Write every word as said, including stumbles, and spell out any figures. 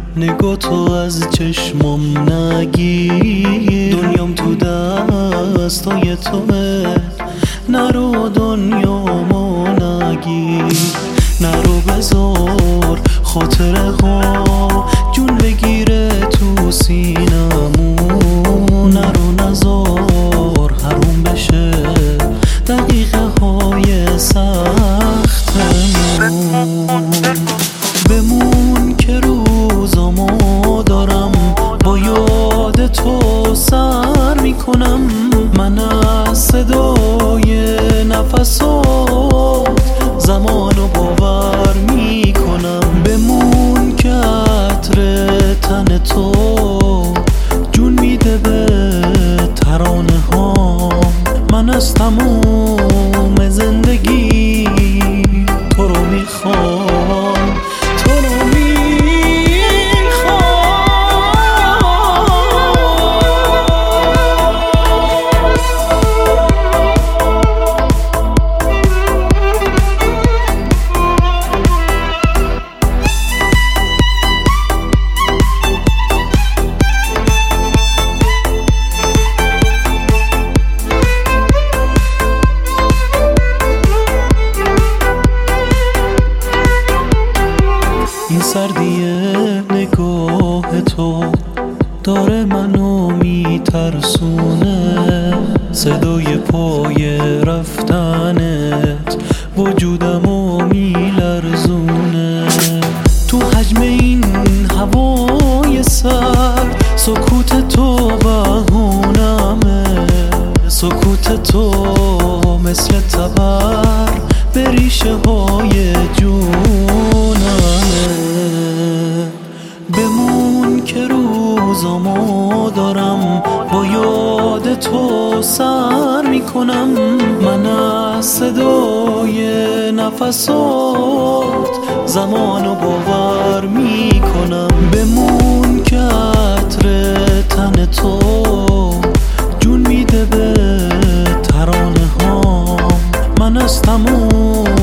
نگاه تو از چشمم نگیر، دنیام تو دستای توه، نرو دنیامو نگیر، نرو بذار خاطره ها جون بگیره تو سینمون، نرو نذار حروم بشه دقیقه های سختمون، بمون که روزامو دارم با یاد تو سر میکنم، من از صدای نفسات زمانو باور میکنم، بمون که عطر تن تو جون میده به ترانه ها، من از تموم زندگی تو رو میخوام، تو رو این سردی نگاه تو داره منو میترسونه، صدای پای رفتنت وجودمو میلرزونه، تو حجم این هوای سرد سکوت تو بهونمه، سکوت تو مثل تبر به ریشه های جونمه، بمون که روزامو دارم با یاد تو سر میکنم، من از صدای نفسات زمانو باور میکنم، بمون که عطر تن تو جون میده به ترانه ها، من از تموم